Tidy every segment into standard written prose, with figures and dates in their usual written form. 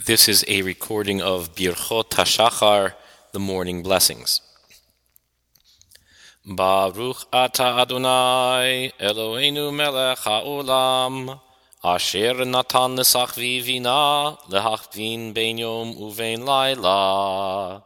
This is a recording of Birchot HaShachar, the morning blessings. Baruch Ata Adonai, Eloheinu melech haolam, asher natan l'sachvivina, lehachvin ben yom uvein laila.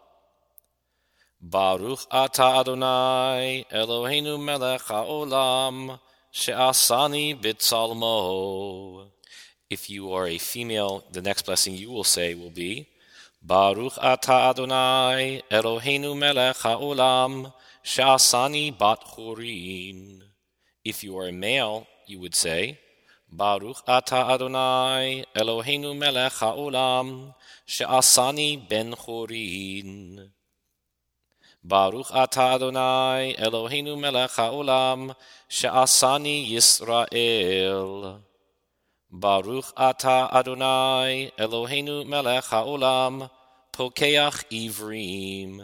Baruch Ata Adonai, Eloheinu melech haolam, she'asani b'tzalmo. If you are a female, the next blessing you will say will be Baruch Ata Adonai Eloheinu melech haolam she'asani bat chorin. If you are a male, you would say Baruch Ata Adonai Eloheinu melech haolam she'asani ben chorin. Baruch Ata Adonai Eloheinu melech haolam she'asani Yisrael. Baruch Ata Adonai Eloheinu melech haolam pokeach ivrim.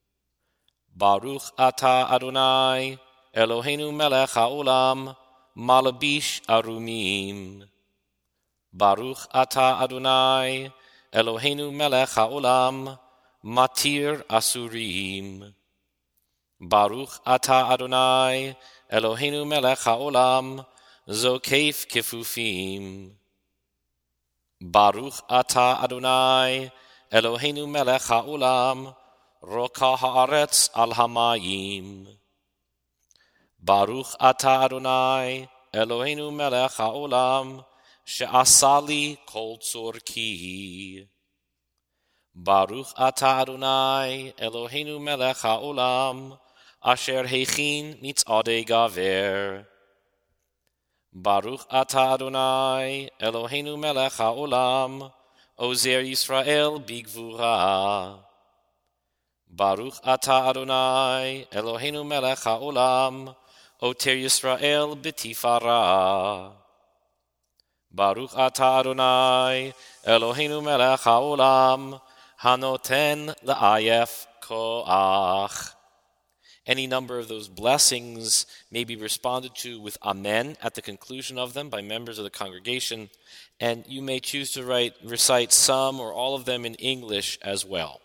Baruch Ata Adonai Eloheinu melech haolam malabish arumim. Baruch Ata Adonai Eloheinu melech haolam matir asurim. Baruch Ata Adonai Eloheinu melech haolam Zokef Kefufim. Baruch Ata Adonai Eloheinu melech haolam Roka haaretz al hamayim. Baruch Ata Adonai Eloheinu melech haolam she'asali kol tzorki. Baruch Ata Adonai Eloheinu melech haolam asher hechin mitzadei gaver. Baruch Ata Adonai Eloheinu melech haolam Ozer Yisrael bigvura. Baruch Ata Adonai Eloheinu melech haolam Oter Yisrael b'tifara. Baruch Ata Adonai Eloheinu melech haolam Hanoten la'ayef koach. Any number of those blessings may be responded to with Amen at the conclusion of them by members of the congregation, and you may choose to recite some or all of them in English as well.